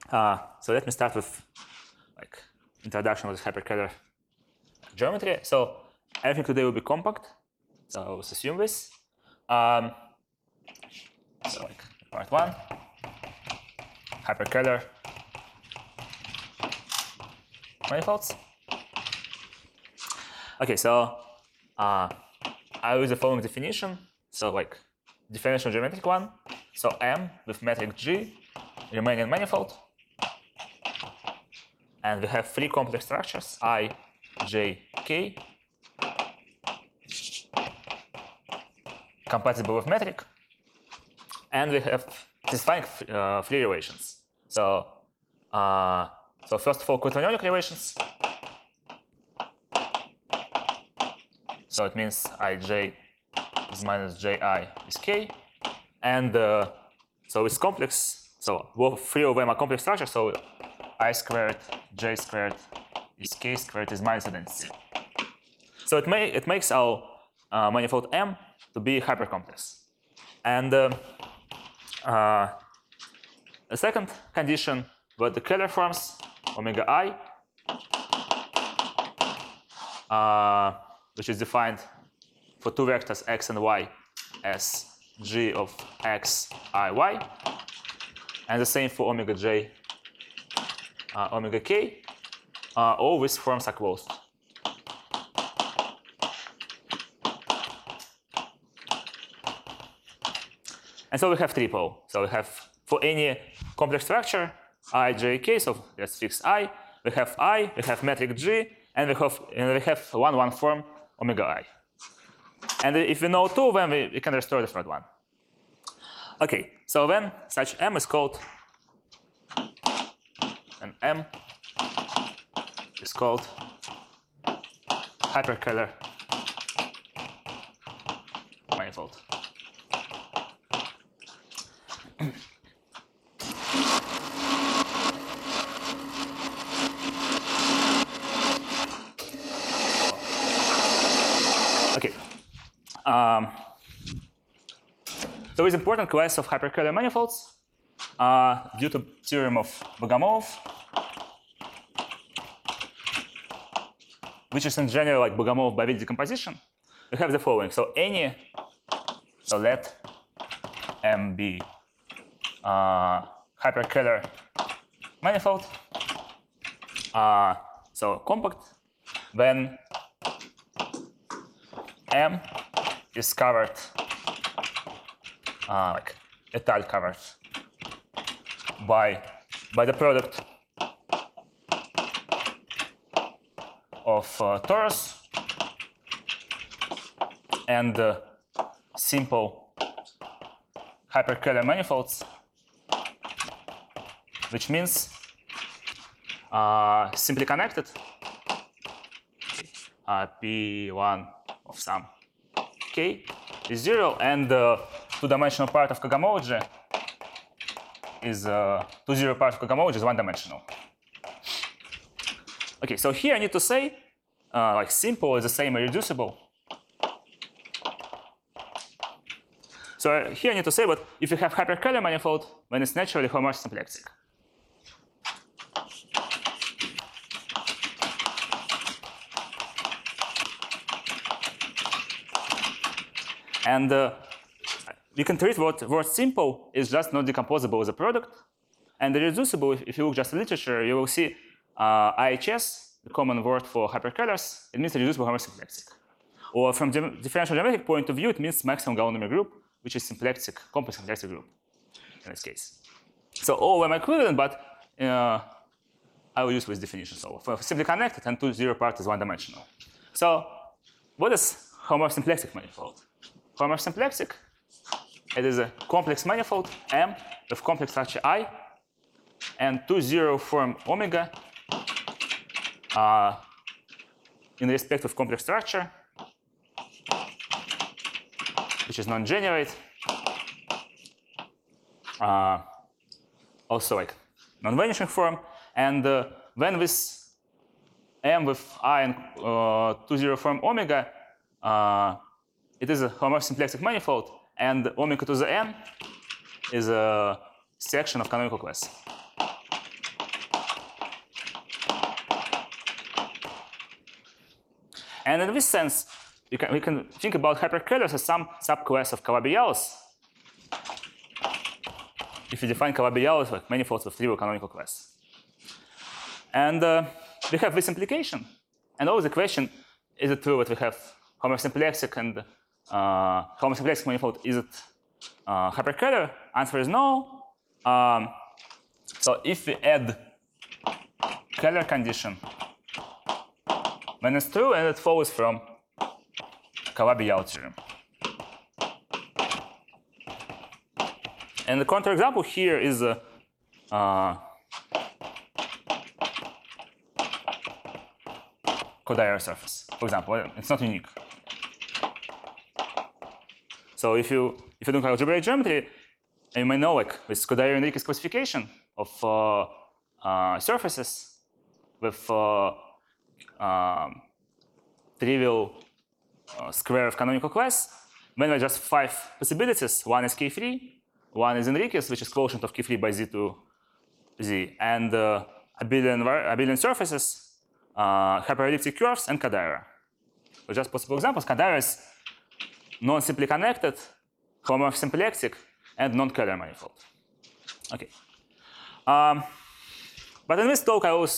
So let me start with like introduction of this hyperkähler geometry. So everything today will be compact. So let's assume this. So like part one, hyperkähler manifolds. Okay, so I use the following definition. So like differential geometric one. So M with metric G, Riemannian manifold. And we have three complex structures, I, J, K, compatible with metric. And we have satisfying three relations. So first of all, quaternionic relations. So it means Ij is minus Ji is K. And so it's complex. So both three of them are complex structures. So I squared, J squared is K squared is minus identity. So it makes our manifold M to be hypercomplex. And the second condition were the Kähler forms omega I, which is defined for two vectors x and y as g of x, I, y, and the same for omega j, omega k. All these forms are closed. And so we have triple. So we have for any complex structure I, j, k. So let's fix I. We have metric g, and we have one form omega I. And if we know two, then we can restore the third one. Okay, so then such M is called, and M is called hyperkähler manifold. Okay. So it's important class of hyperkähler manifolds due to theorem of Bogomolov, which is in general like Bogomolov by Witt decomposition. We have the following. So let M be hyperkähler manifold. So compact, when M is covered, like étale covered by the product of torus and simple hyperkähler manifolds, which means simply connected P1 of some k is 0, and the two-dimensional part of cohomology is two-zero part of cohomology is one-dimensional. Okay, so here I need to say like simple is the same as reducible. So here I need to say, but if you have hyperkähler manifold, then it's naturally homomorphic symplectic. And we can treat word simple is just not decomposable as a product. And the reducible, if you look just at literature, you will see IHS, the common word for hyperkählers, it means reducible homomorphic symplectic. Or from the differential geometric point of view, it means maximum Galois group, which is symplectic, complex symplectic group in this case. So all of them are equivalent, but I will use this definition. So for simply connected and two-zero part is one-dimensional. So what is homomorphic symplectic manifold? Homomorphic symplectic, it is a complex manifold M with complex structure I and two-zero form omega in respect of complex structure, which is non-generate. Also like non-vanishing form. And when this M with I and two-zero form omega, it is a homomorphic symplectic manifold, and omega to the n is a section of canonical class. And in this sense, we can think about hypercalars as some subclass of Calabi-Yalls. If you define Calabi-Yalls like manifolds with trivial canonical class. And we have this implication. And always the question, is it true that we have homosymplexic and homosymplexic manifold, is it hypercalar? Answer is no. So if we add Kähler condition, then it's true and it follows from Calabi-Yalls theorem. And the counterexample here is Kodaira surface, for example. It's not unique. So if you do algebraic geometry, you may know like this Kodaira-Enriquez classification of surfaces with trivial square of canonical class. Then there are just 5 possibilities. One is K3, one is Enriquez, which is quotient of K3 by Z to Z, and abelian surfaces, hyperelliptic curves, and Kodaira. So just possible examples. Kodaira is non-simply connected, homosymplectic, and non-Kähler manifold. Okay. But in this talk, I will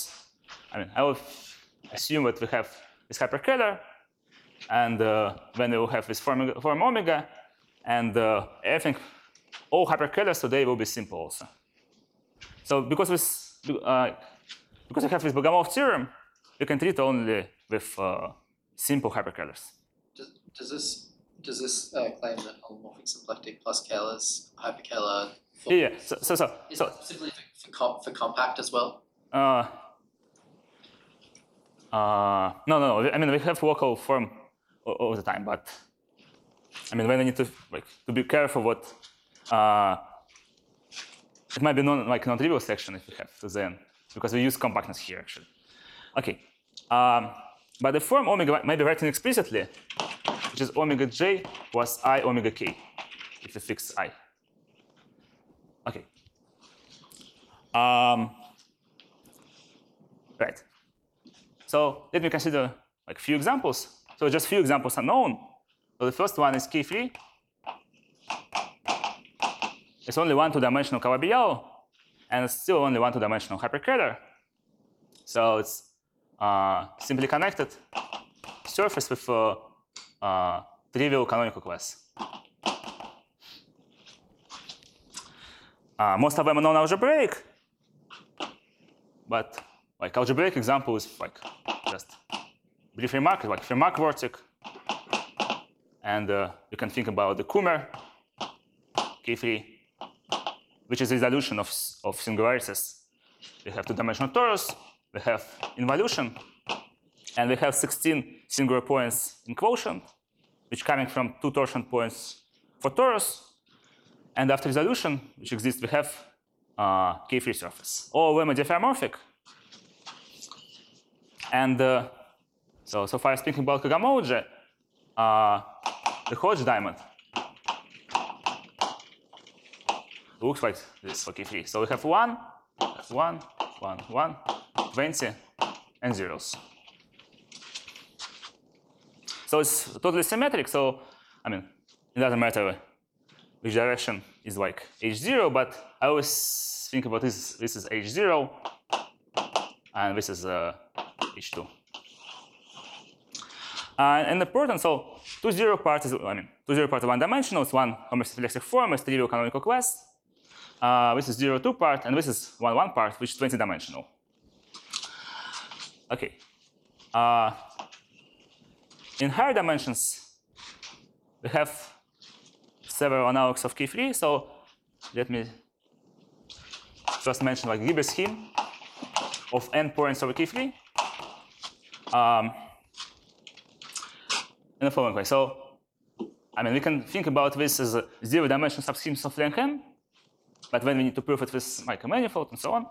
assume that we have this hyperkähler, and then we will have this form omega, and everything, all hyperkählers today will be simple also. So because we have this Bogomolov theorem, we can treat only with simple hyperkählers. Does this claim that holomorphic symplectic plus Kählers hyperkähler? Yeah. So simply for compact as well? No. I mean, we have local form all the time, but I mean, when we need to be careful what it might be non-trivial section if we have to the end, because we use compactness here actually. Okay. But the form omega may be written explicitly, which is omega j plus I omega k, if you fix I. Okay. Right. So let me consider like few examples. So just few examples are known. So the first one is K3. It's only one two-dimensional Calabi-Yalls, and it's still only one two-dimensional hyperkähler. So it's simply connected surface with trivial canonical class. Most of them are non-algebraic, but like algebraic example is like just brief remark, like Fermat vortic, and you can think about the Kummer K3, which is resolution of singularities. We have two-dimensional torus, we have involution, and we have 16 singular points in quotient, which coming from 2 torsion points for torus. And after resolution, which exists, we have K3 surface. All of them are diffeomorphic. And so far speaking about cohomology, the Hodge diamond looks like this for K3. So we have 1, 1, 1, 1, 20, and zeros. So it's totally symmetric. So I mean, it doesn't matter which direction is like H0, but I always think about this. This is H0, and this is H2. And important, so 2-0 part is, 2-0 part is one-dimensional. It's one homosymplectic form, it's trivial canonical class. This is 0-2 part, and this is 1-1 part, which is 20-dimensional. Okay. In higher dimensions, we have several analogs of K3. So let me just mention like Gilbert scheme of n points over K3. In the following way. So I mean, we can think about this as a zero-dimensional subschemes of length n, but when we need to prove it with like a manifold and so on,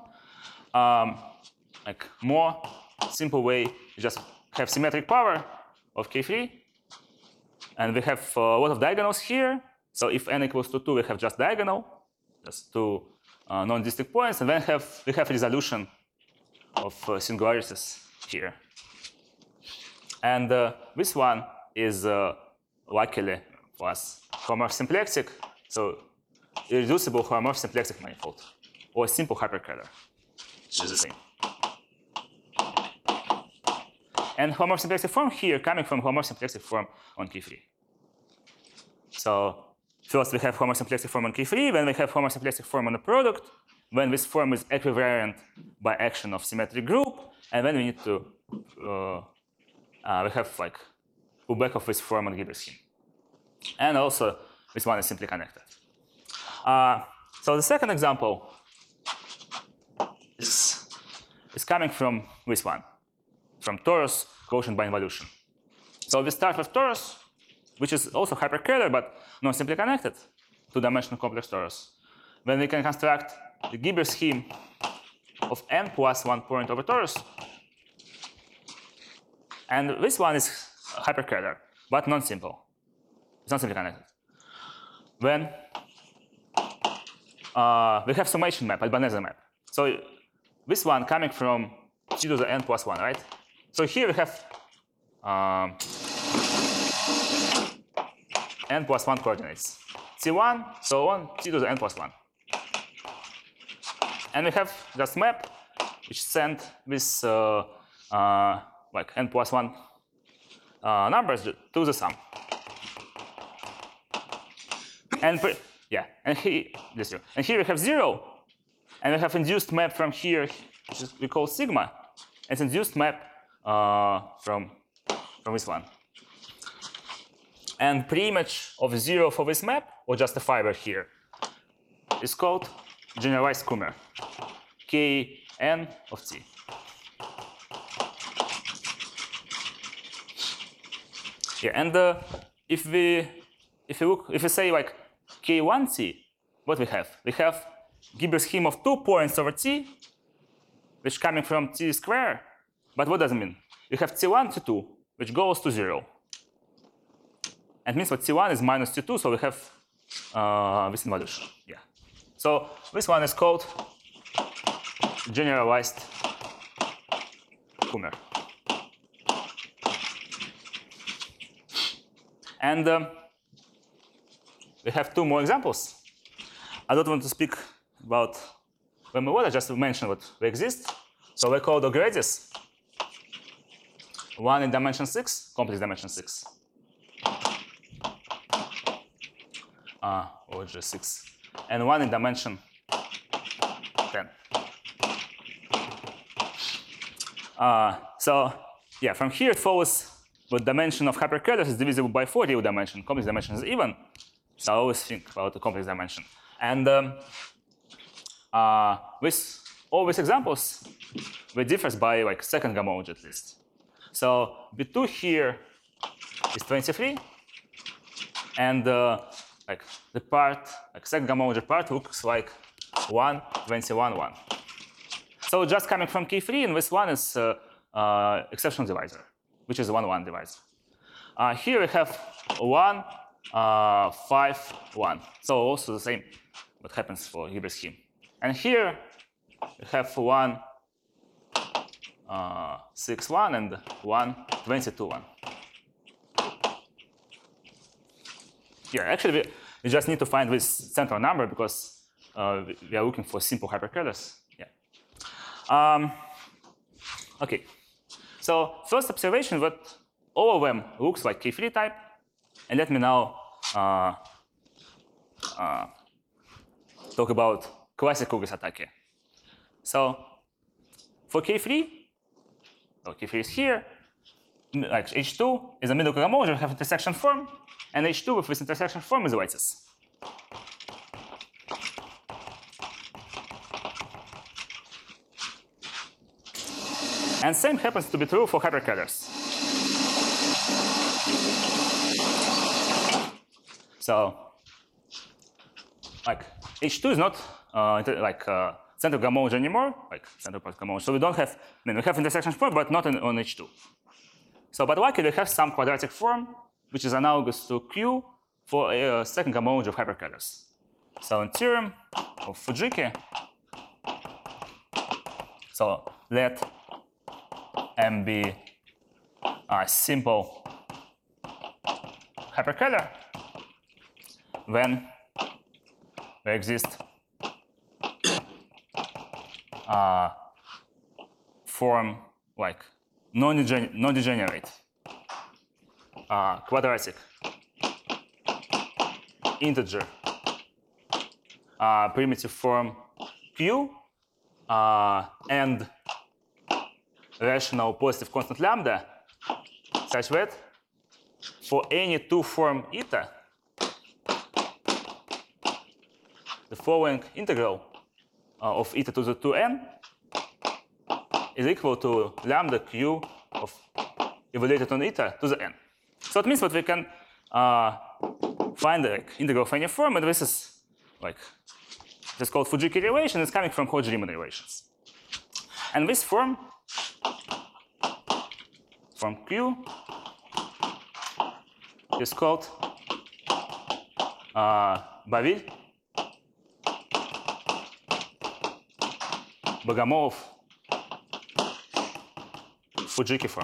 like more simple way, you just have symmetric power of K3, and we have a lot of diagonals here. So if n equals to 2, we have just diagonal, just 2 non-distinct points, and then we have resolution of singularities here. And this one is luckily for us homomorphic symplectic, so irreducible homomorphic symplectic manifold, or simple hyperkähler, which is the same. And homomorphic symplectic form here coming from homomorphic symplectic form on K3. So first we have homomorphic symplectic form on K3, then we have homomorphic symplectic form on the product, when this form is equivariant by action of symmetric group, and then we need to we have like pullback of this form on Hilbert scheme. And also this one is simply connected. So the second example is coming from this one, from torus quotient by involution. So we start with torus, which is also hyperkähler but not simply connected, two-dimensional complex torus. Then we can construct the Hilbert scheme of n plus 1 point over torus. And this one is hyperkähler, but non-simple. It's not simply connected. Then we have summation map, Albanese map. So this one coming from t to the n plus 1, right? So here we have n plus 1 coordinates. T1, so on, t to the n plus 1. And we have just map which send this like n plus 1 numbers to the sum. And here we have 0, and we have induced map from here, which we call sigma. It's induced map from this one. And preimage of 0 for this map, or just a fiber here, is called generalized Kummer, Kn of t. Yeah, and if we say like K1t, what we have? We have Hilbert scheme of 2 points over t, which coming from t square. But what does it mean? We have t1, t2, which goes to 0. And means that t1 is minus t2, so we have this involution. Yeah. So this one is called generalized Kummer. And we have 2 more examples. I don't want to speak about them a lot, I just mention what they exist. So we call the gradius. One in dimension 6, complex dimension 6. Or just 6. And one in dimension 10. So yeah, from here it follows the dimension of hyperkählers is divisible by 4 real dimension. Complex dimension is even. So I always think about the complex dimension. And with all these examples, they differ by like second homology at least. So B2 here is 23, and like the part, like second homology part, looks like 1, 21, 1. So just coming from K3, and this one is exceptional divisor, which is a 1, 1 divisor. Here we have 1, 5, 1. So also the same what happens for Hilbert scheme. And here we have 1, 6, 1 and 1, 22, 1. Yeah, actually we just need to find this central number because we are looking for simple hyperkählers. Yeah. Okay. So first observation that all of them looks like K3 type, and let me now talk about classical Kugisatake. So for K3, so K3 is here, like H2 is a middle homology, we have intersection form, and H2 with this intersection form is lattice. And same happens to be true for hyperkählers. So, like H2 is not central homology anymore, like central part homology. So we don't have, we have intersection form, but not on H2. So, but luckily we have some quadratic form, which is analogous to Q for a second homology of hyperkählers. So in theorem of Fujiki, so let M be simple hyperkähler when there exist form like non-degenerate quadratic integer primitive form Q and rational positive constant lambda such that for any two form eta, the following integral of eta to the 2n is equal to lambda q of evaluated on eta to the n. So it means that we can find the integral of any form, and this is like this is called Fujiki relation. It's coming from Hodge-Riemann relations. And this form Q is called Baville Bogomolov Fujiki form.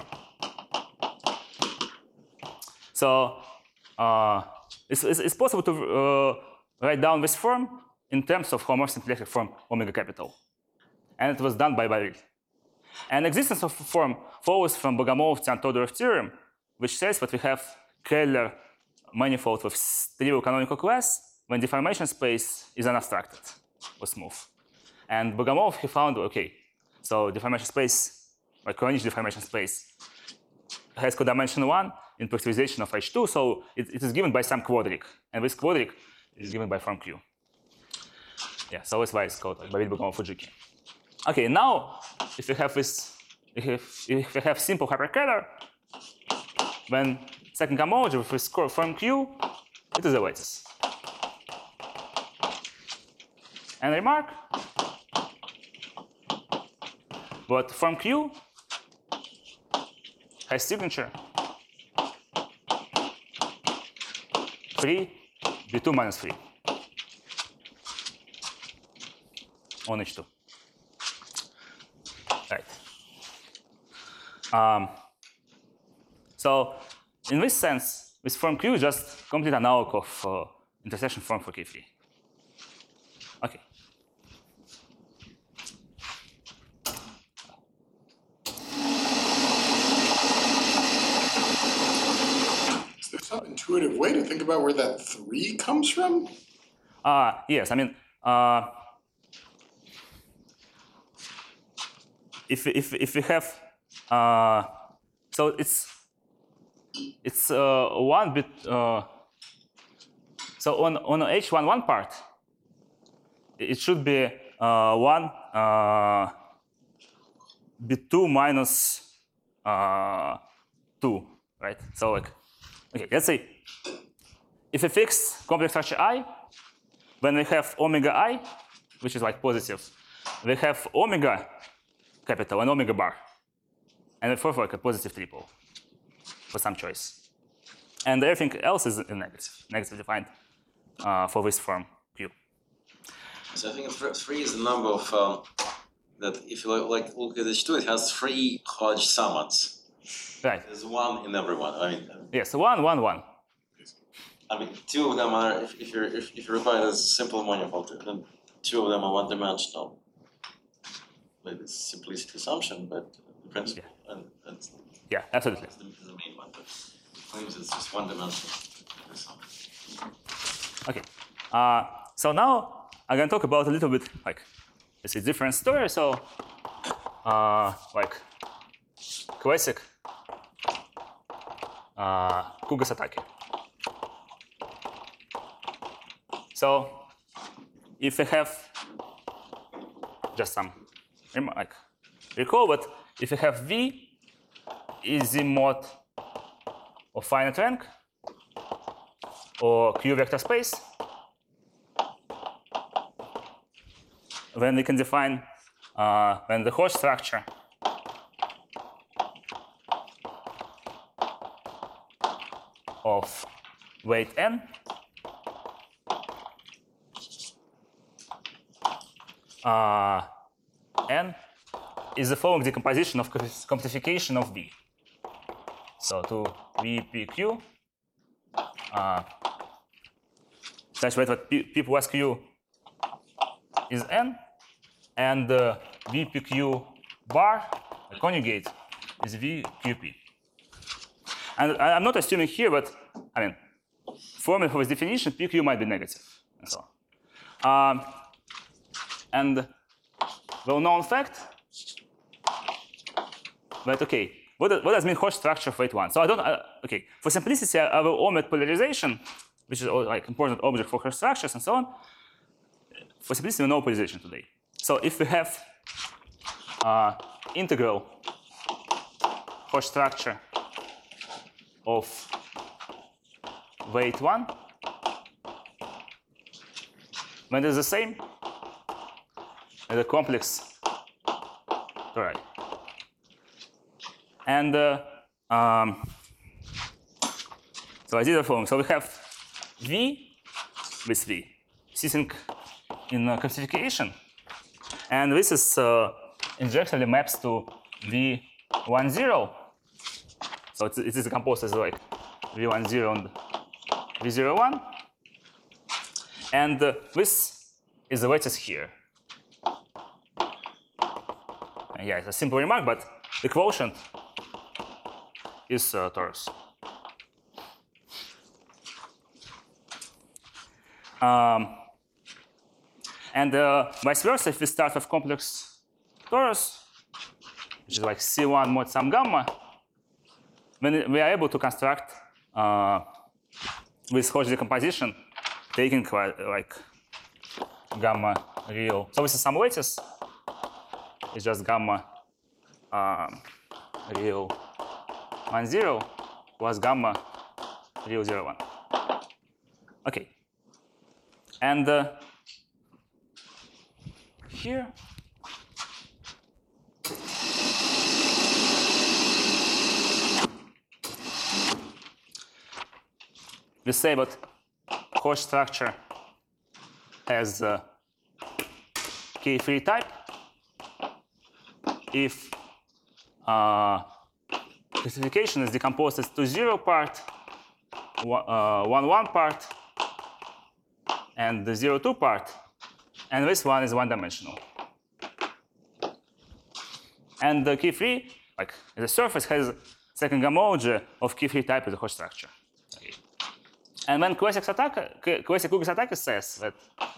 So it's possible to write down this form in terms of homomorphic symplectic form omega capital. And it was done by Baville. And existence of form follows from Bogomolov-Todorov theorem, which says that we have Kähler manifold with trivial canonical class when deformation space is unabstracted or smooth. And Bogomolov, he found, okay, so deformation space, like Kronich deformation space, has codimension 1 in perspectivization of H2, so it is given by some quadric. And this quadric is given by form Q. Yeah, so that's why it's called like Baville Bogomolov Fujiki. Okay, now if we have this, if we have simple hyperkähler, when second homology with this form Q, it is a lattice. And remark, but form Q has signature 3 B2 minus 3 on H2. Right. So in this sense, this form Q is just complete analog of intersection form for K3. Okay. Is there some intuitive way to think about where that 3 comes from? Yes, I mean, if we have, so it's 1 bit. So on H11 part, it should be 1 B2 minus 2, right? So like, okay, let's say if we fix complex structure I, when we have omega I, which is like positive, we have omega capital and omega bar, and therefore like a positive triple for some choice. And everything else is negative defined for this form Q. So I think 3 is the number of that if you look at H2, it has 3 Hodge summons. Right. There's 1 in everyone. I mean. Yes, 1, 1, 1. I mean, 2 of them are if you require a simple manifold, then 2 of them are one-dimensional. Maybe it's simplistic assumption, but the principle and yeah, absolutely. Is the main one. But it claims it's just one-dimensional. Okay. So now I'm gonna talk about a little bit like it's a different story. So like classic Kugasatake. So if we have just some like recall, but if we have V is the mod of finite rank or Q vector space, then we can define when the Hodge structure of weight n n is the following decomposition of compactification of V. So to VPQ, such that people ask you is n, and VPQ bar, the conjugate, is VQP. And I'm not assuming here, but I mean, formally for this definition, PQ might be negative, and so on. And well-known fact, but okay, what does mean Hoche structure of weight 1? So I don't, okay, for simplicity, I will omit polarization, which is like important object for Hoche structures and so on. For simplicity, we know polarization today. So if we have integral Hoche structure of weight 1, when it is the same as the complex tori. And so I did the following. So we have V with V sitting in classification, and this is injectively maps to V10. So it is decomposed as like V10 and V01. And this is the lattice here. And yeah, it's a simple remark, but the quotient is torus. And vice versa, if we start with complex torus, which is like C1 mod some gamma, then we are able to construct with Hoche decomposition, taking like gamma real. So this is some lattice. It's just gamma real 10 plus gamma real 01. Okay. And here we say that Hoche structure has K3 type if classification is decomposed as 2-0 part, 1-1 part, and the 0-2 part, and this one is one-dimensional. And the K3, like the surface, has second homology of K3 type as a Hoche structure. Okay. And when classic Lugis attack says that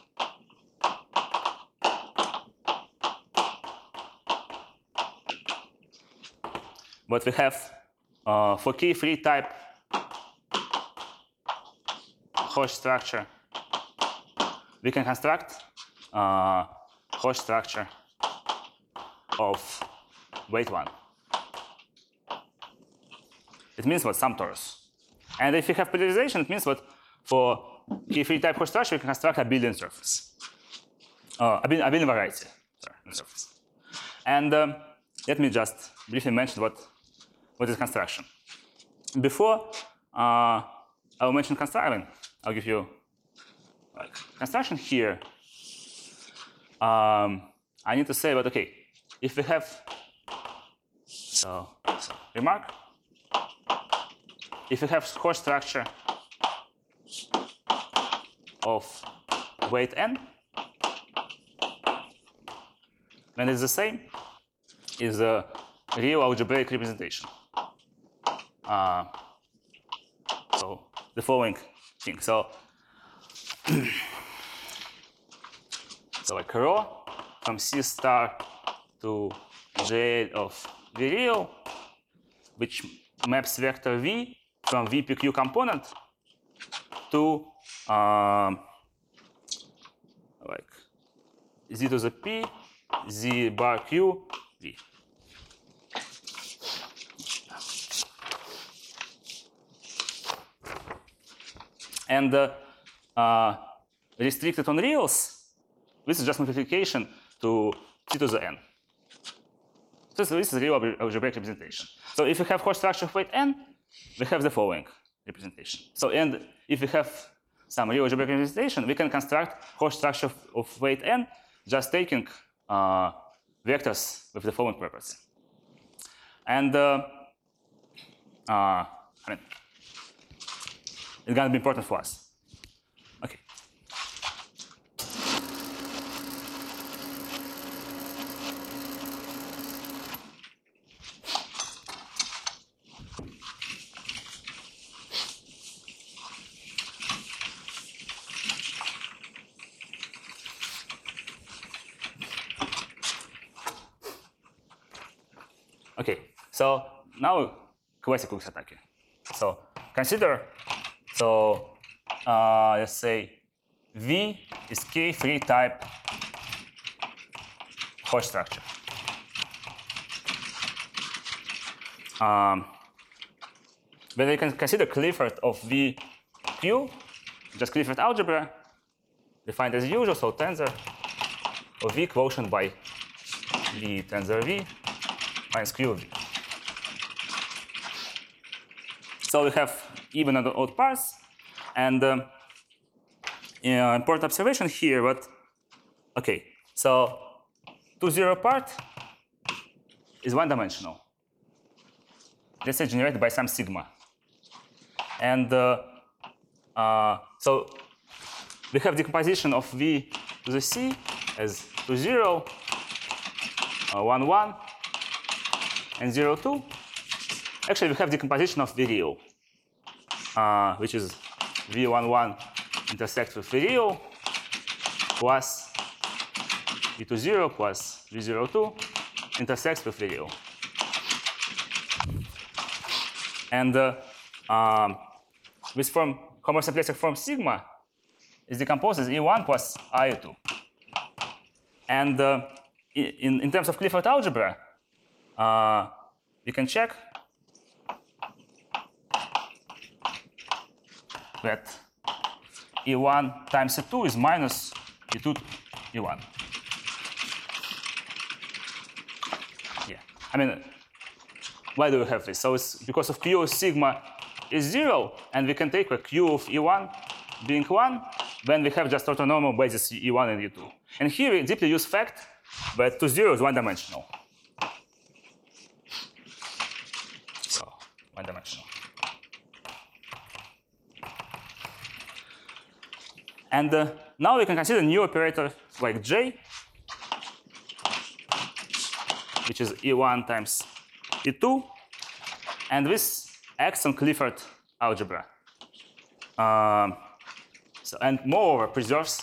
what we have for K3 type Hoche structure, we can construct Hoche structure of weight 1. It means what? Some torus. And if you have polarization, it means what? For K3 type Hoche structure, we can construct abelian surface. Abelian variety surface. And let me just briefly mention what is construction. Before I will mention construction, I'll give you like construction here. I need to say that okay, if we have so remark, if we have Hoche structure of weight n, then it's the same is a real algebraic representation. So the following thing. So like rho from C star to J of V real, which maps vector V from VPQ component to like Z to the P, Z bar Q, V. And restricted on reals, this is just multiplication to T to the n. So this is real algebraic representation. So if we have Hoche structure of weight n, we have the following representation. So and if we have some real algebraic representation, we can construct Hoche structure of weight n just taking vectors with the following property. And I mean, it's gonna be important for us. Okay. Okay, so now quasi cookies attack. So consider, so let's say V is K3 type hash structure. When we can consider Clifford of VQ, just Clifford algebra, defined as usual, so tensor of V quotient by V tensor V minus Q of V. So we have even and odd parts, and important observation here, but okay, so 2-0 part is one-dimensional. Let's say generated by some sigma. And so we have decomposition of V to the C as 2-0, 1-1, and 0-2. Actually, we have decomposition of V real, which is V11 intersects with V real plus V20 plus V02 intersects with V real. And this form, homosymplectic form sigma, is decomposed as E1 plus I2. And in terms of Clifford algebra, we can check that E1 times E2 is minus E2 E1. Yeah, I mean, why do we have this? So it's because of Q of sigma is 0, and we can take a Q of E1 being 1 when we have just orthonormal basis E1 and E2. And here we deeply use fact that 2-0 is one-dimensional. So, one-dimensional. And now we can consider new operator like J, which is E1 times E2, and this acts on Clifford algebra. And moreover, preserves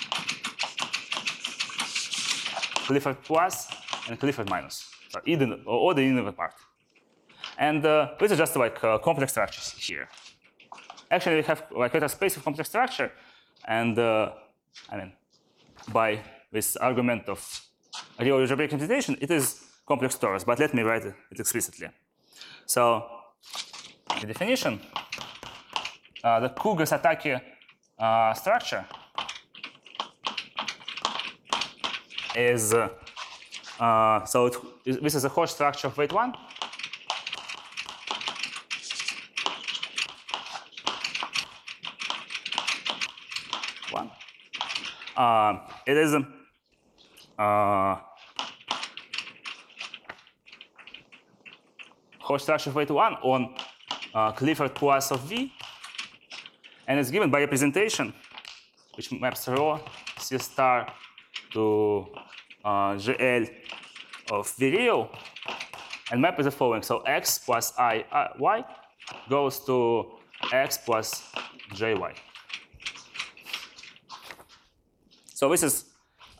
Clifford plus and Clifford minus, so either or the inner part. And this is just like complex structures here. Actually, we have like a space of complex structure, and I mean, by this argument of real algebraic computation, it is complex torus. But let me write it explicitly. So the definition, the Kuga-Satake structure is this is a Hoche structure of weight 1. It is Hoche structure of weight 1 on Clifford plus of V, and it's given by representation, which maps rho C star to GL of V real, and map is the following. So x plus y goes to x plus jy. So this is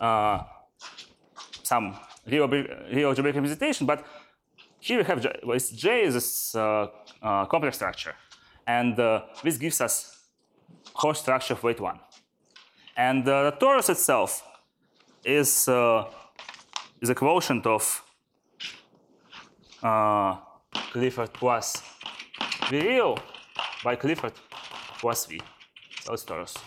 some real algebraic representation, but here we have J is this complex structure, and this gives us Hoche structure of weight 1. And the torus itself is a quotient of Clifford plus V real by Clifford plus V. So it's torus.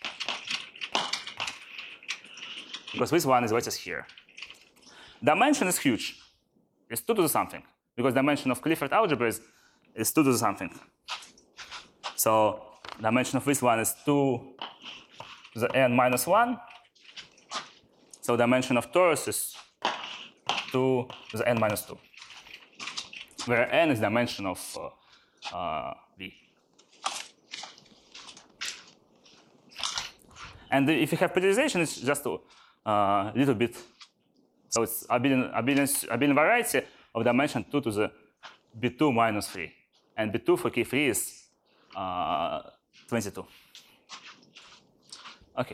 Because this one is what is here. Dimension is huge. It's 2 to the something. Because dimension of Clifford algebra is 2 to the something. So dimension of this one is 2 to the n minus 1. So dimension of torus is 2 to the n minus 2. Where n is dimension of V. And if you have periodization, it's just a little bit. So it's abelian variety of dimension 2 to the B2 minus 3. And B2 for K3 is 22. Okay.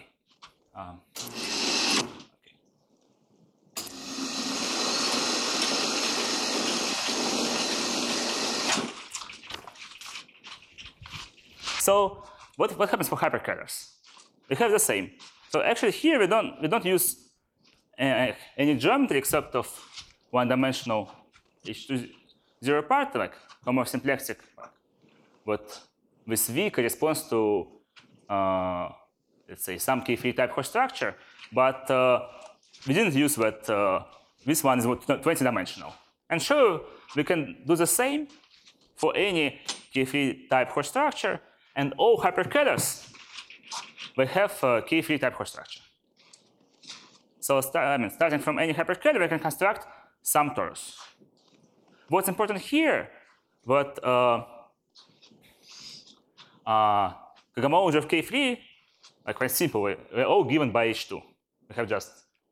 So what happens for hypercalars? We have the same. So actually here we don't use any geometry except of one-dimensional H2 zero part, like more symplectic, but with V corresponds to let's say some K3 type Hoare structure, but we didn't use that. This one is 20-dimensional. And sure, we can do the same for any K3 type Hoare structure, and all hypercalars we have K3 type Hoare structure. So starting from any hypercalar, we can construct some torus. What's important here, that homology of K3, like quite simple, we're all given by H2. We have just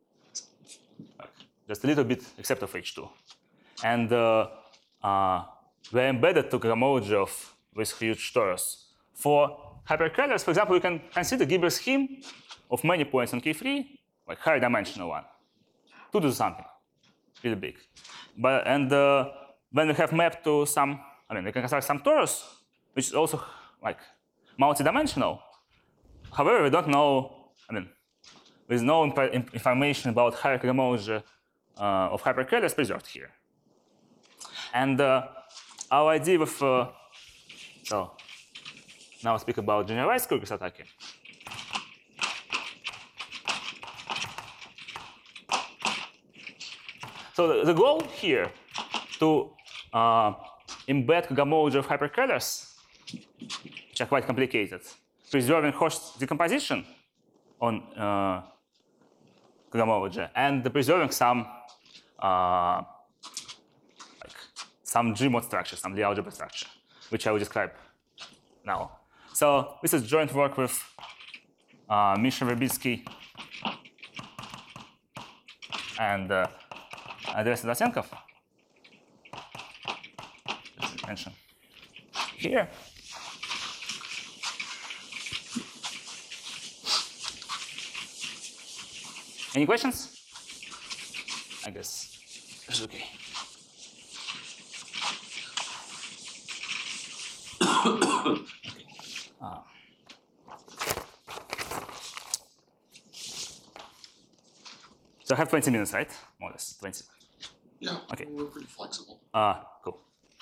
a little bit except of H2. And we're embedded to homology of this huge torus. For hypercalars, for example, we can consider Gilbert scheme of many points on K3, like higher dimensional one, to do something really big. When we have mapped to some, we can construct some torus, which is also like multi-dimensional. However, we don't know, there's no information about hierarchical homology of hypercalars preserved here. And our idea with, so now I'll speak about generalized Kurzgesagt-Attacke. So the goal here to embed homology of hypercalars, which are quite complicated, preserving Hoare decomposition on homology, and preserving some G-mod structure, some Lie algebra structure, which I will describe now. So this is joint work with Misha Verbitsky and Andrei Dasenkov. Mention here. Any questions? I guess it's okay. So I have 20 minutes, right? More or less 20. Yeah, Okay. we're pretty flexible. Cool.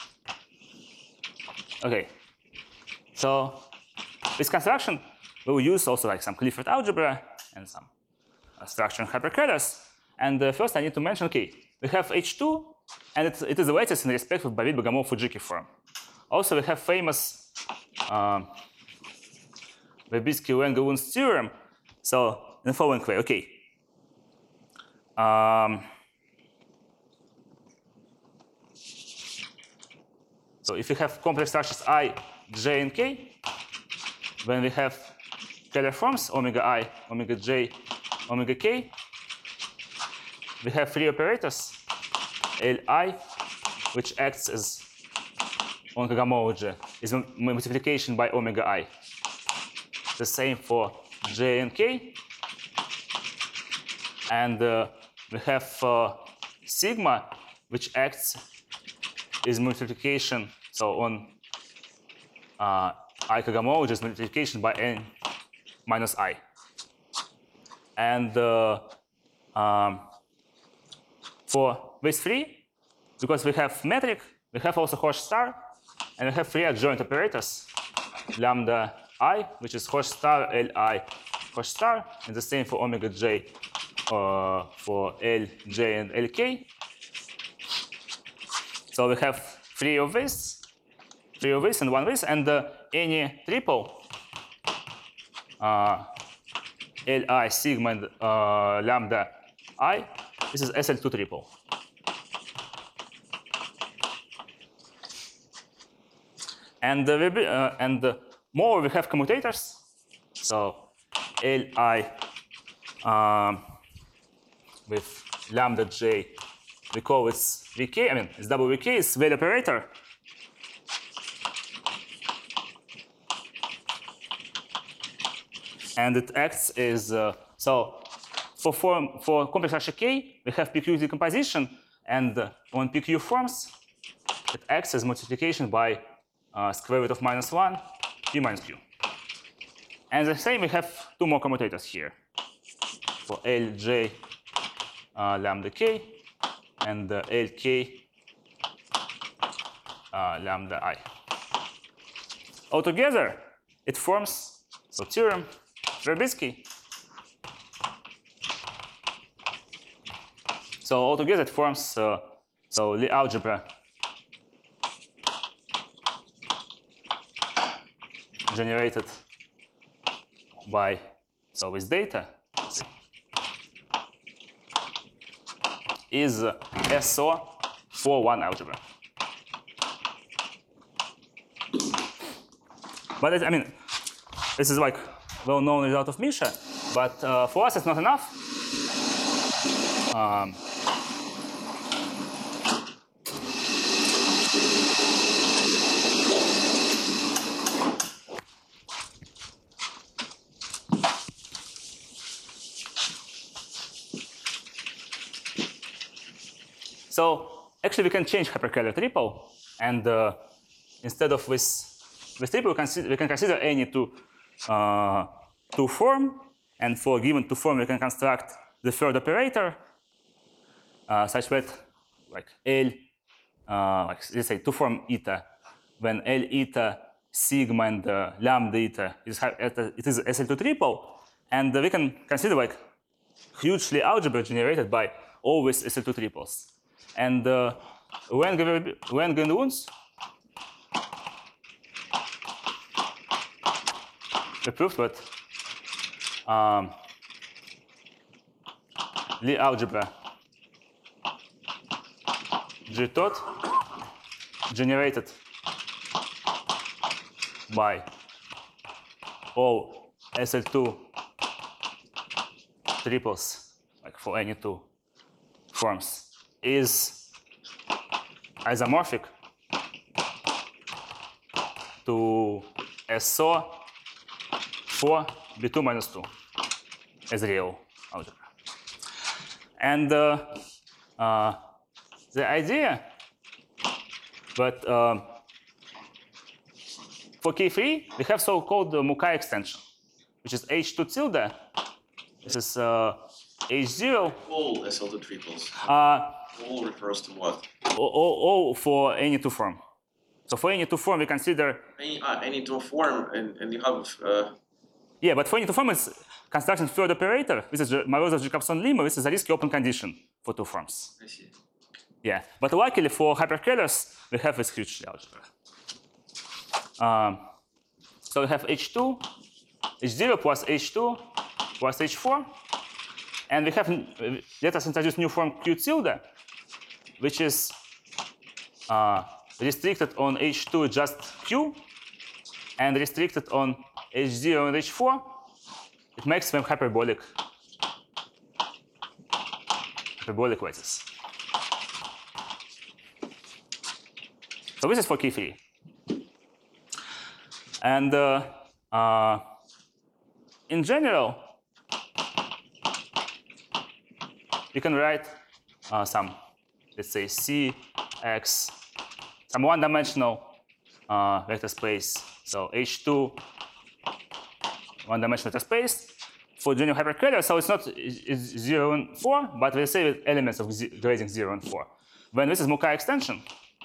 Okay. So this construction we'll use also like some Clifford algebra and some structure in hypercalars. And first I need to mention, okay, we have H2, and it is the latest in respect of David Bogomolov-Fujiki form. Also, we have famous Verbitsky-Lang-Lund's theorem. So in the following way, okay. So if we have complex structures I, J, and K, when we have scalar forms omega I, omega J, omega K, we have three operators Li, which acts as on homology, is multiplication by omega I. The same for J and K. And we have sigma, which acts is multiplication, so on I homology is multiplication by n minus I. And for these three, because we have metric, we have also Hoare star, and we have three adjoint operators, lambda I, which is Hoare star, Li, Hoare star, and the same for omega J for L, J, and Lk. So we have three of this and one this, and any triple Li, sigma, and lambda I, this is SL2 triple. And more we have commutators. So Li with lambda j, we call it Vk. I mean, it's double Vk. It's value operator. And it acts as so for complex structure K, we have PQ decomposition, and on PQ forms, it acts as multiplication by square root of -1 P minus Q. And the same, we have two more commutators here for Lj lambda K and Lk lambda I. Altogether, it forms so theorem Verbitsky. So altogether, it forms so Lie algebra generated by with data is SO for one algebra. But I mean, this is like well-known result of Misha, but for us it's not enough. So actually, we can change hyperkähler triple, and instead of with triple, we can consider any two form, and for a given two form, we can construct the third operator such that like L, let's say two form eta, when L eta sigma and lambda eta it is SL2 triple, and we can consider like hugely algebra generated by always SL2 triples. And when Green-Luns, we proved that Lie algebra G tot generated by all SL2 triples, like for any two forms, is isomorphic to SO for B2 minus 2 as real algebra. And the idea, but for K3, we have so-called Mukai extension, which is H2 tilde. This is H0. All SL2 triples. All refers to what? All for any two form. So for any two form, we consider any two form, and you have. Yeah, but for any two form, it's constructing third operator. This is Morozov-Jacobson-Lemma. This is a risky open condition for two forms. I see. Yeah, but luckily for hyperkählers, we have this huge algebra. So we have H2, H0 plus H2 plus H4, and we have, let us introduce new form Q tilde, which is restricted on H2 just Q, and restricted on H0 and H4. It makes them hyperbolic lattice. So this is for K3. And in general, you can write some, let's say, C, X, some one-dimensional vector space. So H2, one-dimensional vector space for general hyperkähler. So it's not 0 and 4, but we say with elements of grading 0 and 4. When this is Mukai extension,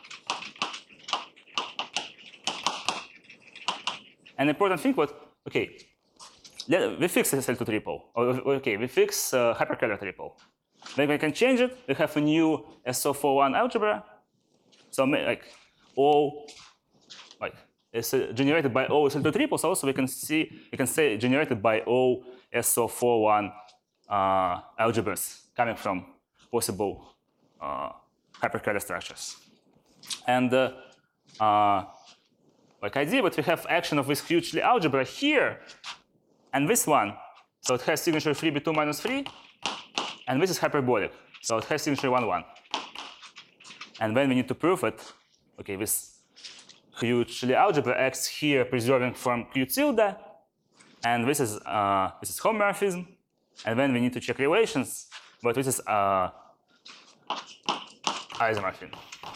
an important thing was, okay, we fix SL2 triple. Okay, we fix hyperkähler triple. Then we can change it. We have a new SO41 algebra. So like all, like it's generated by all SL2 triples. Also, we can say generated by all SO41 algebras coming from possible hyperkähler structures. And like idea, but we have action of this huge Lie algebra here, and this one. So it has signature 3b2 minus 3, and this is hyperbolic. So it has signature 1, 1. And when we need to prove it, okay, this huge Lie algebra acts here, preserving from Q tilde, and this is homomorphism. And then we need to check relations, but this is isomorphism.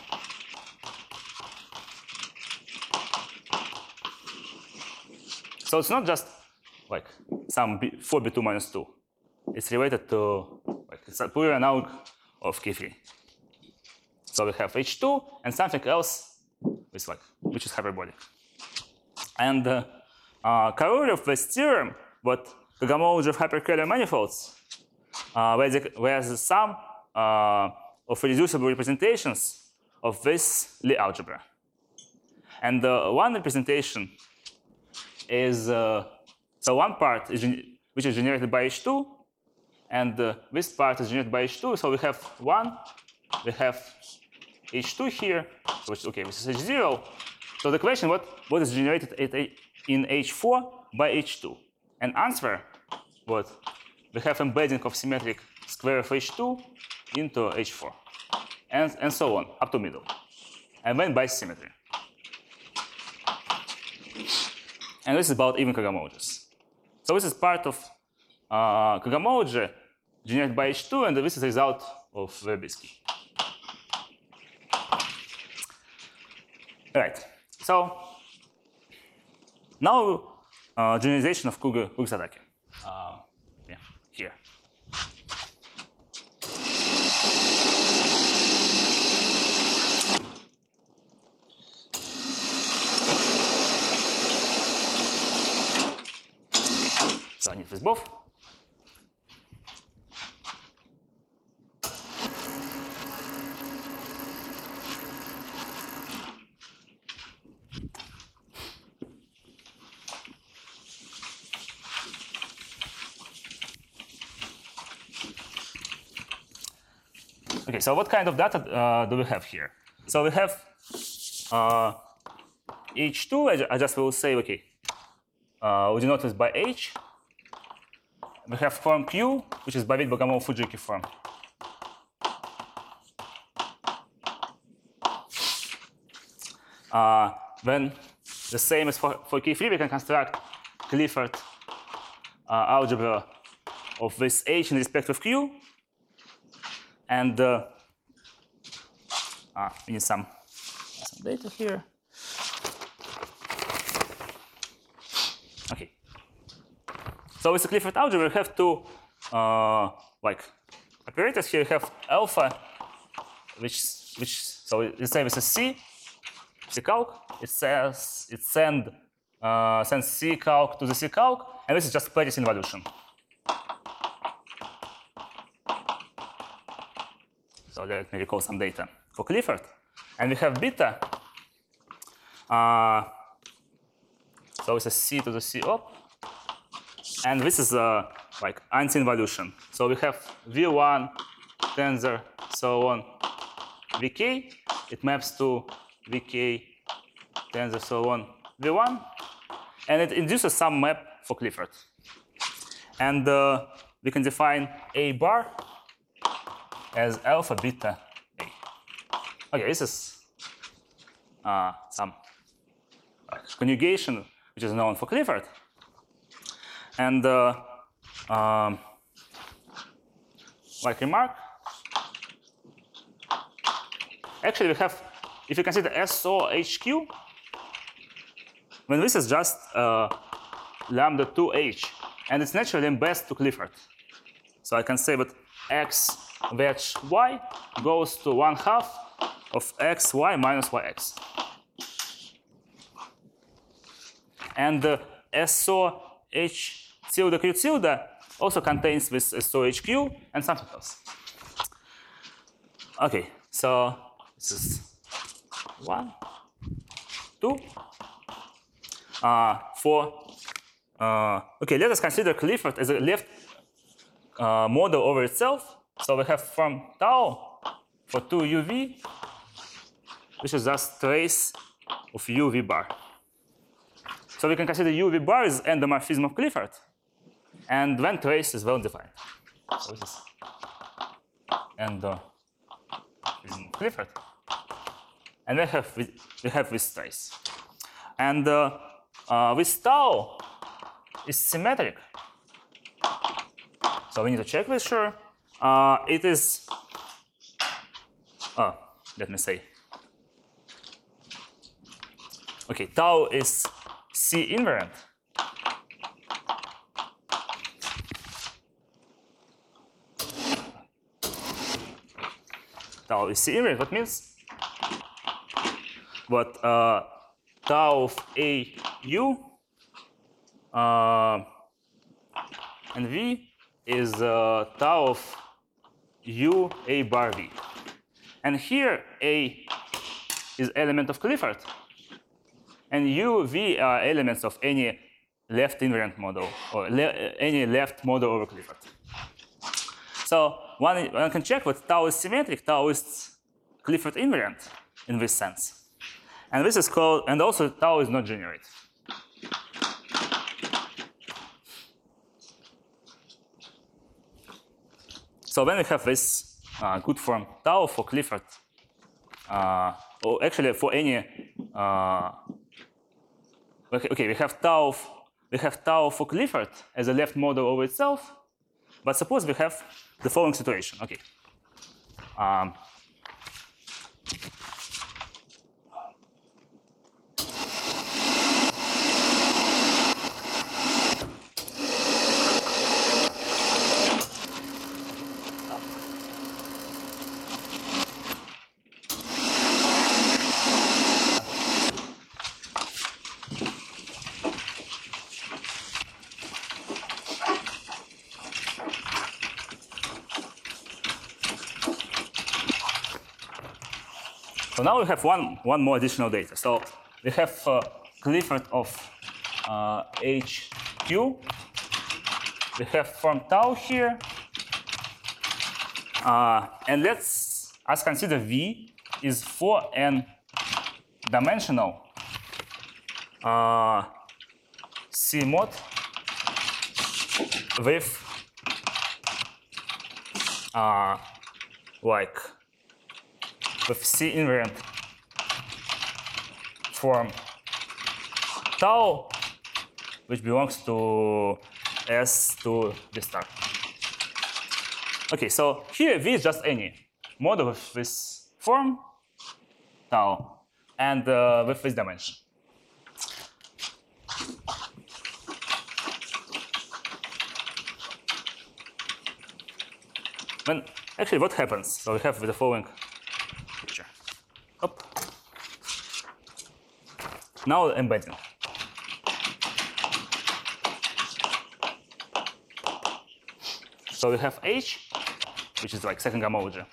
So it's not just like some 4b2 minus 2. It's related to, like, it's a pure analog of K3. So we have H2 and something else which is hyperbolic. And corollary of this theorem, what cohomology of hyperkähler manifolds, where the sum of reducible representations of this Lie algebra. And one representation is, so one part which is generated by H2, and this part is generated by H2. So we have one, we have H2 here, which, okay, this is H0. So the question, what is generated in H4 by H2? And answer, what? We have embedding of symmetric square of H2 into H4, and so on, up to middle, and then by symmetry. And this is about even cohomologies. So this is part of cohomology generated by H2, and this is the result of Verbitsky. Right. So now generalization of Kurzatake. Yeah, here. So I need this both. Okay, so what kind of data do we have here? So we have H2, I just will say, okay, we denote this by H. We have form Q, which is Bavit-Bogomolov-Fujiki form. Then the same as for K3, we can construct Clifford algebra of this H in respect of Q. And we need some data here. Okay. So with the Clifford algebra, we have two like operators here. We have alpha, which so let's say this is C calc. It says it sends C calc to the C calc, and this is just Paris involution. So let me recall some data for Clifford. And we have beta. So it's a C to the C op. And this is like anti-involution. So we have V1 tensor, so on, Vk. It maps to Vk tensor, so on, V1. And it induces some map for Clifford. And we can define A bar as alpha beta A. Okay, this is some conjugation which is known for Clifford. And like remark, actually we have, if you consider SOHQ, when this is just lambda 2H, and it's naturally embedded to Clifford. So I can say that X wedge Y goes to 1/2 of XY minus YX. And the SOH tilde Q tilde also contains this SOHQ and something else. Okay, so this is 1, 2. Okay, let us consider Clifford as a left model over itself. So we have form tau for 2 UV, which is just trace of UV bar. So we can consider UV bar is endomorphism of Clifford, and when trace is well defined. So this is endomorphism of Clifford, and we have this trace, and this tau is symmetric. So we need to check this sure. It is. Let me say. Okay, tau is C invariant. Tau is C invariant. What means? But tau of AU and V is tau of U A bar V. And here A is element of Clifford, and U, V are elements of any left invariant model or any left model over Clifford. So one can check that tau is symmetric, tau is Clifford invariant in this sense. And this is called, and also tau is not generated. So when we have this good form tau for Clifford, or actually for any, okay, we have tau for Clifford as a left model over itself, but suppose we have the following situation. Okay. So now we have one more additional data. So we have Clifford of HQ. We have form tau here. And let's consider V is 4n dimensional C mod with with C invariant form tau, which belongs to S to V star. Okay, so here V is just any model with this form tau and with this dimension. When actually what happens? So we have the following picture. Up. Now embedding. So we have H, which is like second homology.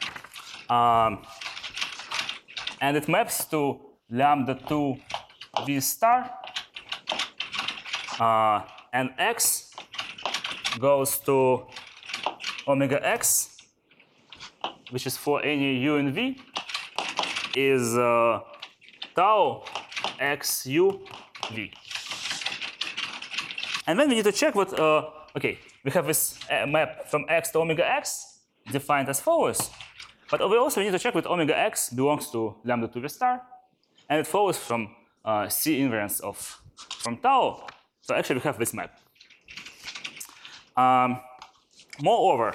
And it maps to lambda 2 V star. And X goes to omega X, which is for any U and V, is tau X U V. And then we need to check what, okay, we have this map from X to omega X defined as follows. But we also need to check that omega X belongs to lambda 2 V star, and it follows from C invariance from tau. So actually we have this map. Moreover,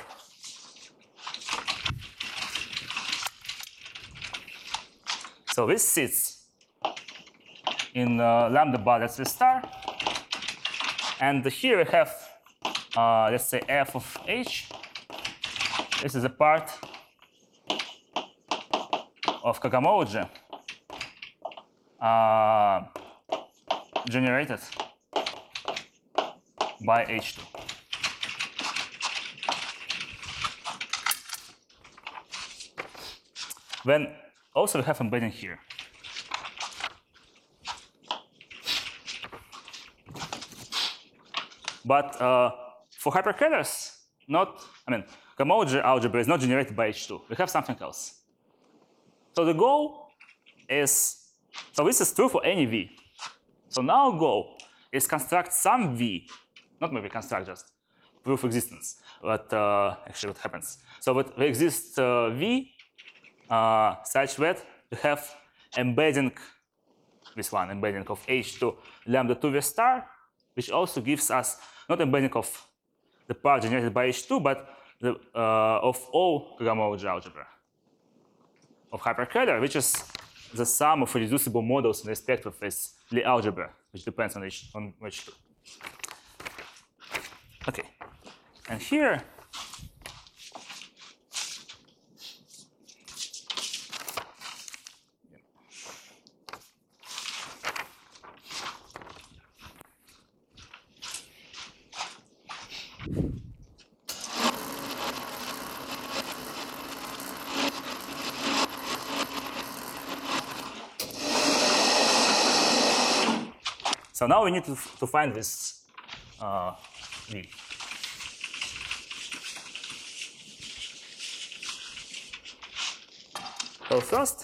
so this sits in lambda bar, that's the star. And here we have, let's say, f of h. This is a part of cohomology generated by H2. Then also we have embedding here. But for hypercalars, cohomology algebra is not generated by H2. We have something else. So the goal is, so this is true for any V. So now our goal is construct some V, not maybe construct, just proof existence, but actually what happens. So but there exists V such that we have embedding, this one, embedding of H to lambda 2V star, which also gives us not embedding of the part generated by H2, but the, of all Cohomology algebra of hyperkähler, which is the sum of irreducible models in respect of this Lie algebra, which depends on H2. Okay, and here so now we need to find this V. So first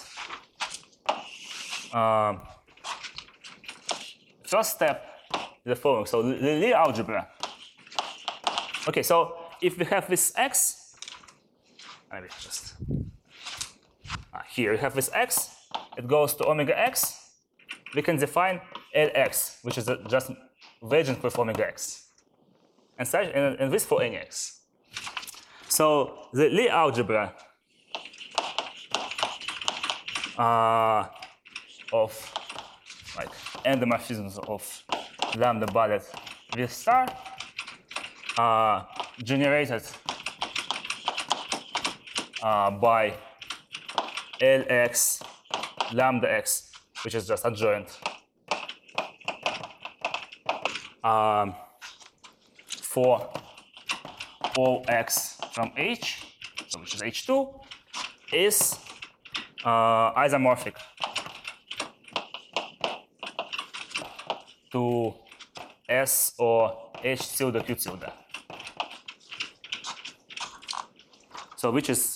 step is the following. So the Lie algebra. Okay, so if we have this X, maybe just here we have this X, it goes to omega X. We can define Lx, which is just variant with omega X, and such, and this for any X. So the Lie algebra of like endomorphisms of lambda bullet V star generated by Lx lambda X, which is just adjoint for all X from H, so which is H2, is isomorphic to S or H tilde Q tilde. So which is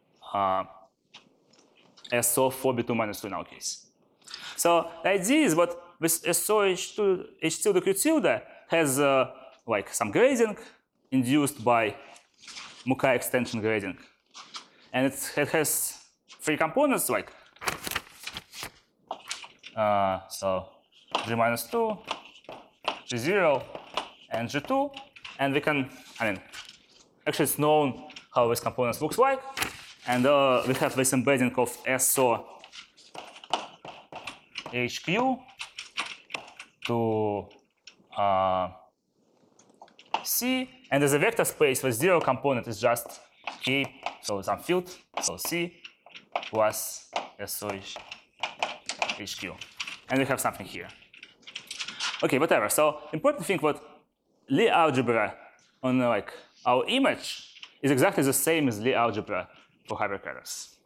SO 4B2 minus 2 in our case. So the idea is what with SO H2 H tilde Q tilde has like some grading induced by Mukai extension grading, and it has three components like so G minus 2, G0, and G2, and we can, actually it's known how these components looks like, and we have this embedding of SO HQ to C, and as a vector space, the zero component is just K, so some field, so C plus SO HQ, and we have something here. Okay, whatever. So important thing, what Lie algebra on like our image is exactly the same as Lie algebra for hyperkählers.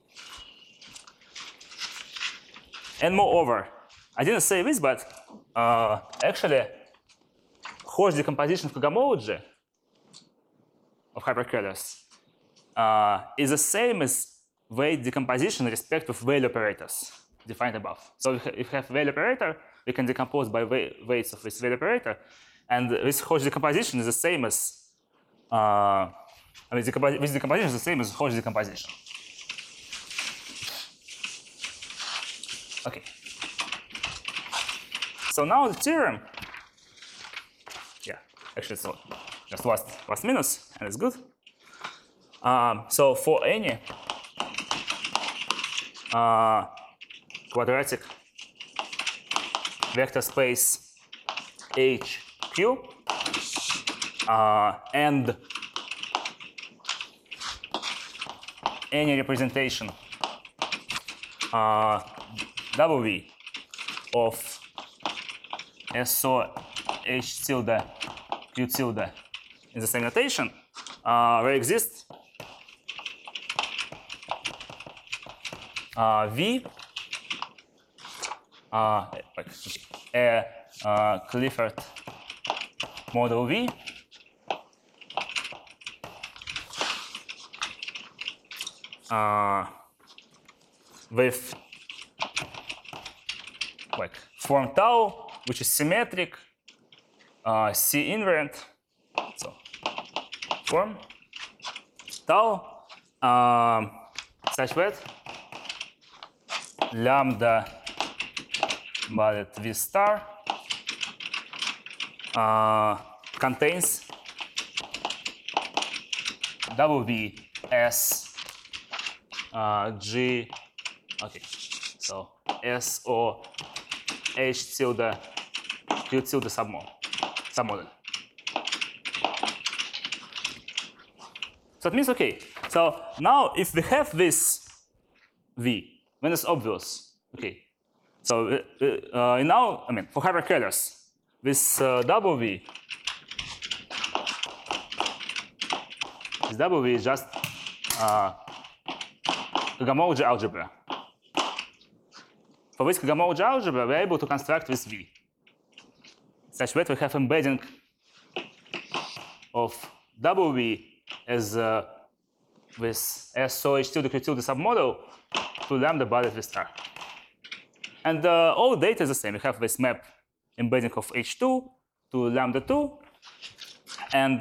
And moreover, I didn't say this, but actually, Hoche decomposition of cohomology of hyperkählers is the same as weight decomposition in respect of Weyl operators defined above. So if we have Weyl operator, we can decompose by weights of this Weyl operator, and this Hoche decomposition is the same as this decomposition is the same as Hoche decomposition. Okay. So now the theorem, actually it's just last minus, and it's good. So for any quadratic vector space HQ and any representation W of SO H tilde Q tilde in the same notation, there exists V a Clifford model V with like form tau which is symmetric, C invariant. So form tau such that lambda bullet V star contains W S G. Okay, so S O H tilde Q tilde submodel. So it means, okay, so now if we have this V, when it's obvious, okay, so now, I mean, for hypercalars, this W is just Cohomology algebra. For this Cohomology algebra, we're able to construct this V, such that we have embedding of W as with SOH tilde Q tilde submodel to lambda bullet V star. And all data is the same. We have this map embedding of H2 to lambda 2, and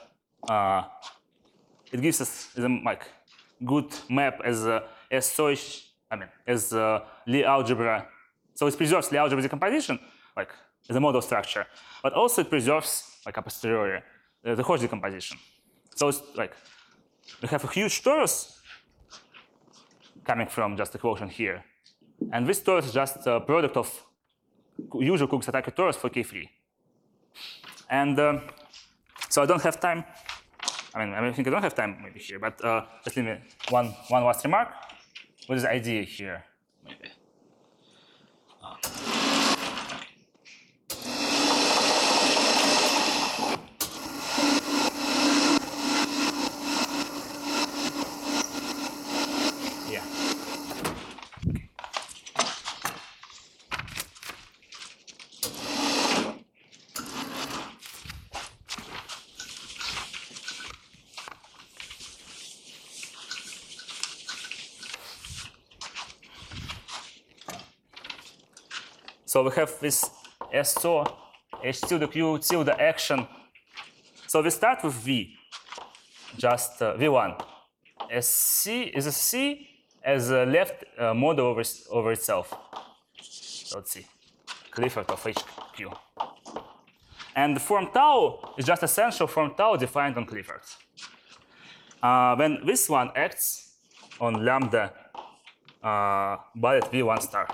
it gives us like good map as SOH, I mean, as Lie algebra. So it preserves Lie algebra decomposition, like as a model structure, but also it preserves, like a posteriori, the Hodge decomposition. So it's like we have a huge torus coming from just the quotient here, and this torus is just a product of usual Kugsatake torus for K3. And so I don't have time. I think I don't have time maybe here, but just leave me one last remark. What is the idea here? Maybe. Yeah. Okay. So we have this SO H tilde Q tilde action. So we start with V, just V1. As C is a C as a left model over itself. So let's see, Clifford of HQ. And the form tau is just essential form tau defined on Clifford. When this one acts on lambda bullet V1 star.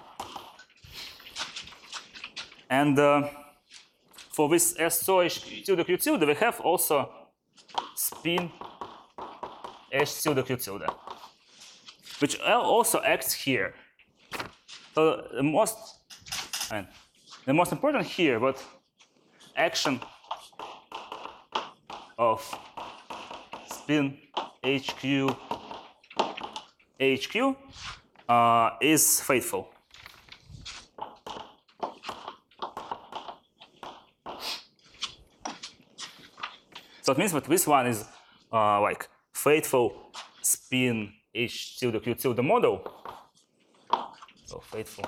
And for this SOH tilde Q tilde, we have also spin H tilde Q tilde, which also acts here. So the most important here, but action of spin HQ is faithful. So it means that this one is like faithful spin H tilde Q tilde model. So faithful.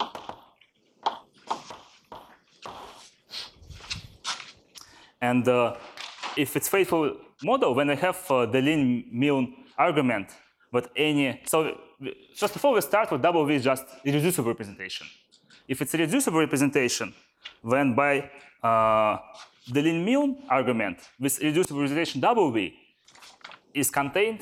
And if it's faithful model, when I have the Lin-Milne argument, but any, so first of all, we start with W is just irreducible representation. If it's a reducible representation, then by the Lin-Milne argument with reducible representation W is contained.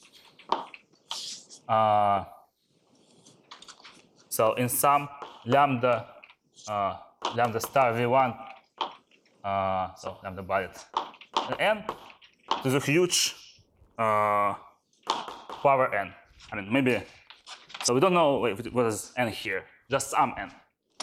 So in some lambda star V1, so lambda bullet n to the huge power n. I mean, maybe, so we don't know what is n here, just some n.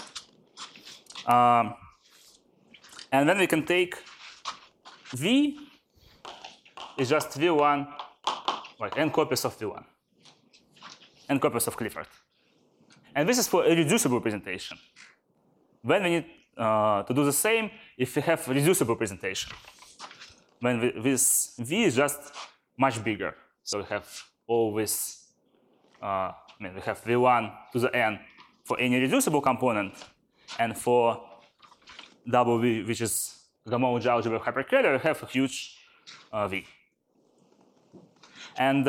And then we can take V is just V1, like n copies of V1, n copies of Clifford. And this is for a reducible representation. Then we need to do the same if we have reducible representation. When this V is just much bigger. So we have all this, we have V1 to the n for any reducible component, and for W, which is Kagamoji algebra of hyperkähler, we have a huge V. And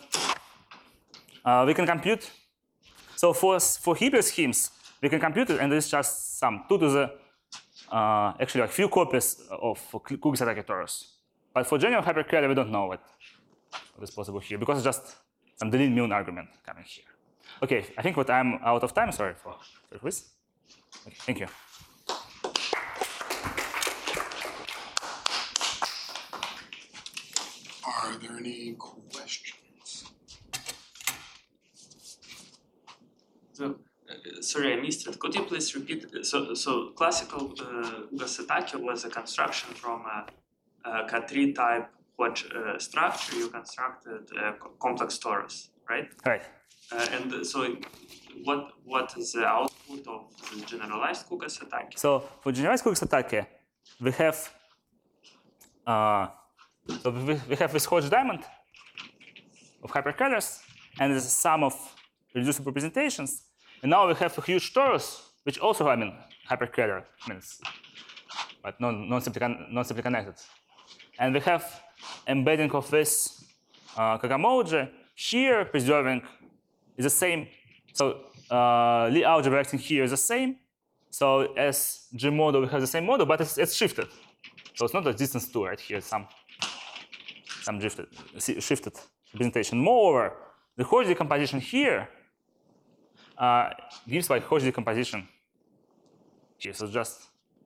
we can compute. So for Hilbert schemes, we can compute it, and it's just some 2 to the actually a few copies of Kugisatake torus. But for general hyperkähler, we don't know what is possible here because it's just some Deligne-Milne argument coming here. Okay, I think that I'm out of time. Sorry for this. Okay, thank you. Are there any questions? So, sorry, I missed it. Could you please repeat it? So classical Kugasatake was a construction from a K3 type Hodge structure. You constructed a complex torus, right? Right. And so, what is the output of the generalized Kugasatake? So for generalized Kugisatake, we have we have this Hodge diamond of hyperkählers, and there's a sum of reducible representations. And now we have a huge torus, which also hyperkähler means, but non-simply connected. And we have embedding of this Kagamoji here, preserving is the same. So Lie algebra acting here is the same. So as G model, we have the same model, but it's shifted. So it's not a distance 2 right here, some shifted representation. Moreover, the Hodge decomposition here gives like Hodge decomposition here. So just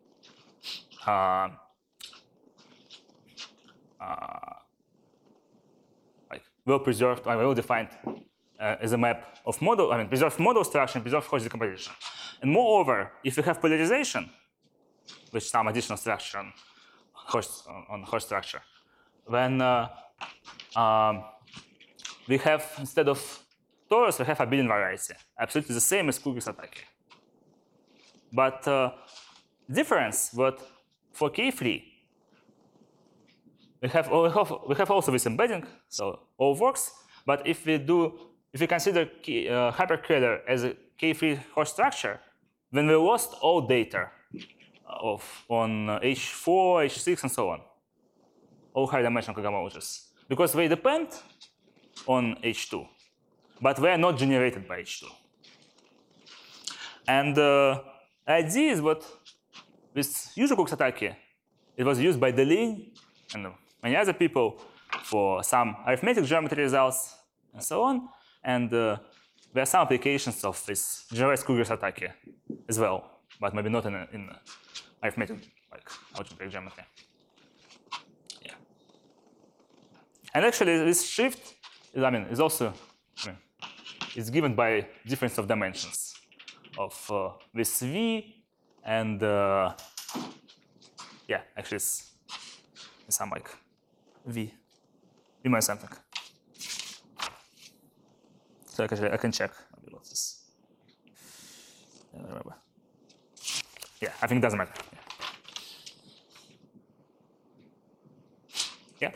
like well-preserved, well-defined as a map of model. Preserved model structure and preserved Hodge decomposition. And moreover, if you have polarization, with some additional structure on Hodge structure, then we have, instead of torus, we have abelian variety, absolutely the same as Kugisatake. But difference, but for K3, we have also this embedding, so all works. But if we consider hyperkähler as a K3 Hodge structure, then we lost all data on H4, H6, and so on, all high-dimensional Kagamojis, because they depend on H2, but they are not generated by H2. And the idea is what with usual Kugisatake, it was used by Deligne and many other people for some arithmetic geometry results and so on. And there are some applications of this generalized Kugisatake as well, but maybe not in arithmetic, like algebraic geometry. Yeah. And actually, this shift is also is given by difference of dimensions of this V, and yeah, actually it's some like V minus something. So actually I can check maybe what's this. I don't remember. Yeah, I think it doesn't matter. Yeah.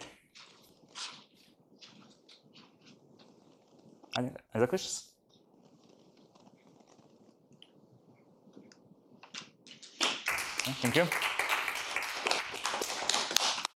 Any other questions? Thank you.